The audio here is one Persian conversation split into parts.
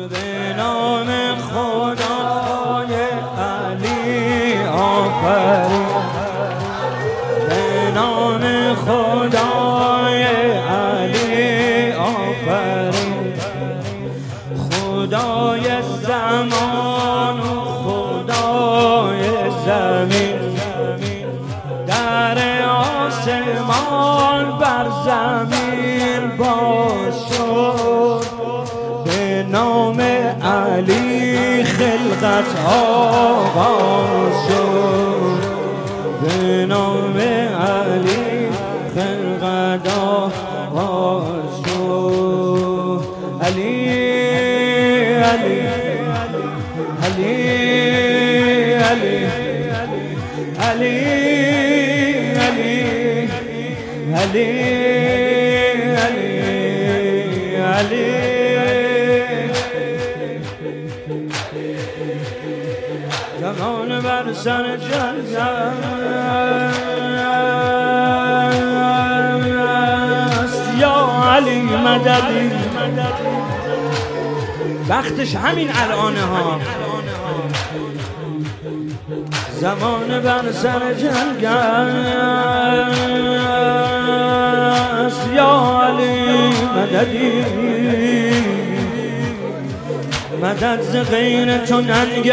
به نام خدای علی آفرین، به نام خدای علی آفرین، خدای زمان و خدای زمین، در آسمان بر زمین باز شد، به نام علی خلقت آغاز شد، به نام علی خلقت آغاز شد. علی علی علی علی علی علی علی علی زمان بر سر جنگ است، یا علی مددی. وقتش همین الانه ها. زمان بر سر جنگ است، یا علی مددی. مدد ز غیر تو ننگ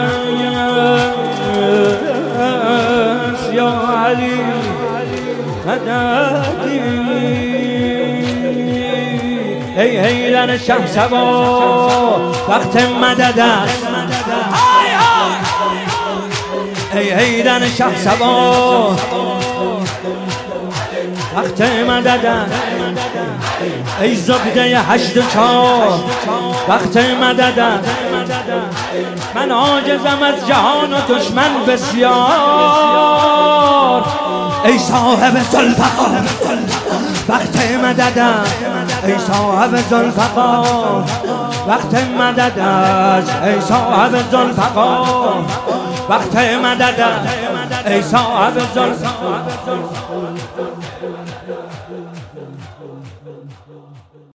است، یا علی مددی. ای حیدر شهسوار وقت مدد است، ای حیدر شهسوار وقت مدد است، ای زبده 84 وقت مدد است. من عاجزم از جهان و دشمن بسیار، ای صاحب ذوالفقار وقت مدد است، ای صاحب ذوالفقار وقت مدد است، ای صاحب ذوالفقار وقت مدد است، ای صاحب ذوالفقار.